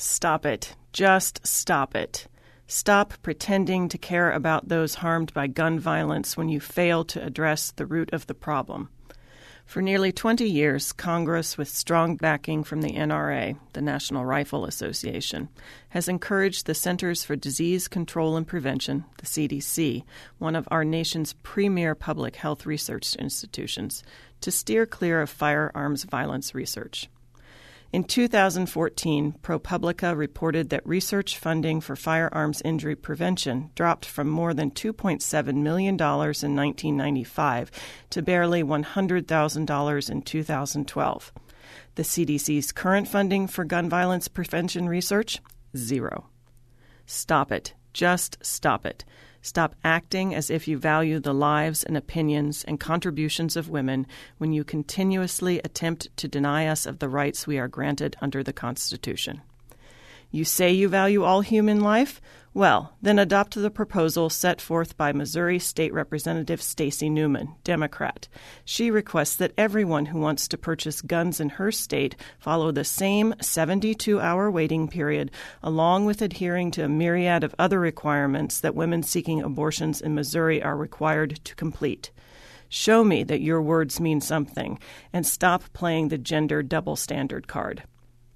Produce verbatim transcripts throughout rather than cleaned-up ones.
Stop it. Just stop it. Stop pretending to care about those harmed by gun violence when you fail to address the root of the problem. For nearly twenty years, Congress, with strong backing from the N R A, the National Rifle Association, has encouraged the Centers for Disease Control and Prevention, the C D C, one of our nation's premier public health research institutions, to steer clear of firearms violence research. In two thousand fourteen, ProPublica reported that research funding for firearms injury prevention dropped from more than two point seven million dollars in nineteen ninety-five to barely one hundred thousand dollars in two thousand twelve. The C D C's current funding for gun violence prevention research? Zero. Stop it. Just stop it. Stop acting as if you value the lives and opinions and contributions of women when you continuously attempt to deny us of the rights we are granted under the Constitution. You say you value all human life? Well, then adopt the proposal set forth by Missouri State Representative Stacey Newman, Democrat. She requests that everyone who wants to purchase guns in her state follow the same seventy-two hour waiting period, along with adhering to a myriad of other requirements that women seeking abortions in Missouri are required to complete. Show me that your words mean something, and stop playing the gender double standard card.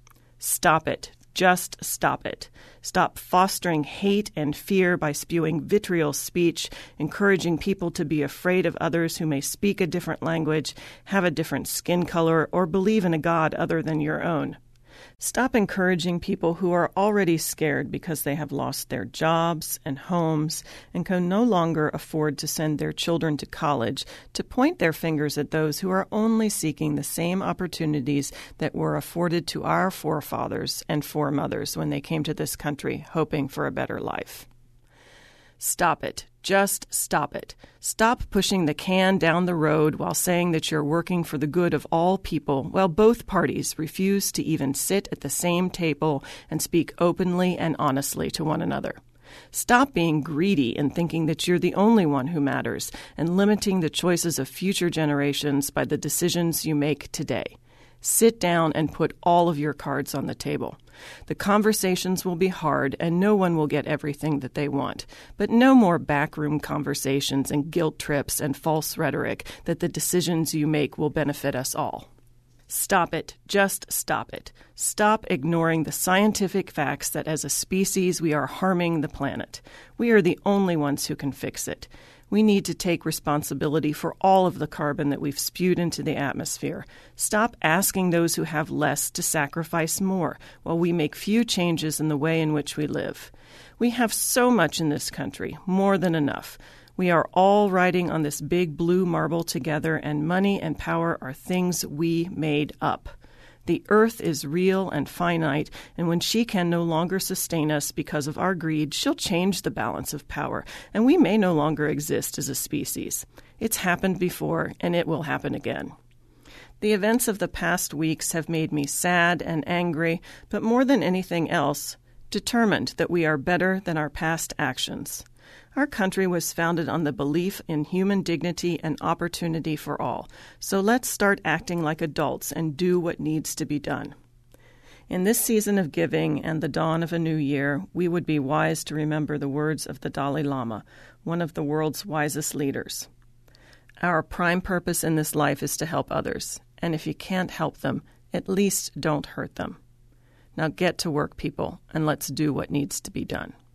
Stop it. Just stop it. Stop fostering hate and fear by spewing vitriol speech, encouraging people to be afraid of others who may speak a different language, have a different skin color, or believe in a God other than your own. Stop encouraging people who are already scared because they have lost their jobs and homes and can no longer afford to send their children to college to point their fingers at those who are only seeking the same opportunities that were afforded to our forefathers and foremothers when they came to this country hoping for a better life. Stop it. Just stop it. Stop pushing the can down the road while saying that you're working for the good of all people while both parties refuse to even sit at the same table and speak openly and honestly to one another. Stop being greedy and thinking that you're the only one who matters and limiting the choices of future generations by the decisions you make today. Sit down and put all of your cards on the table. The conversations will be hard, and no one will get everything that they want. But no more backroom conversations and guilt trips and false rhetoric that the decisions you make will benefit us all. Stop it. Just stop it. Stop ignoring the scientific facts that as a species we are harming the planet. We are the only ones who can fix it. We need to take responsibility for all of the carbon that we've spewed into the atmosphere. Stop asking those who have less to sacrifice more while we make few changes in the way in which we live. We have so much in this country, more than enough. We are all riding on this big blue marble together, and money and power are things we made up. The earth is real and finite, and when she can no longer sustain us because of our greed, she'll change the balance of power, and we may no longer exist as a species. It's happened before, and it will happen again. The events of the past weeks have made me sad and angry, but more than anything else, determined that we are better than our past actions. Our country was founded on the belief in human dignity and opportunity for all, so let's start acting like adults and do what needs to be done. In this season of giving and the dawn of a new year, we would be wise to remember the words of the Dalai Lama, one of the world's wisest leaders. Our prime purpose in this life is to help others, and if you can't help them, at least don't hurt them. Now get to work, people, and let's do what needs to be done.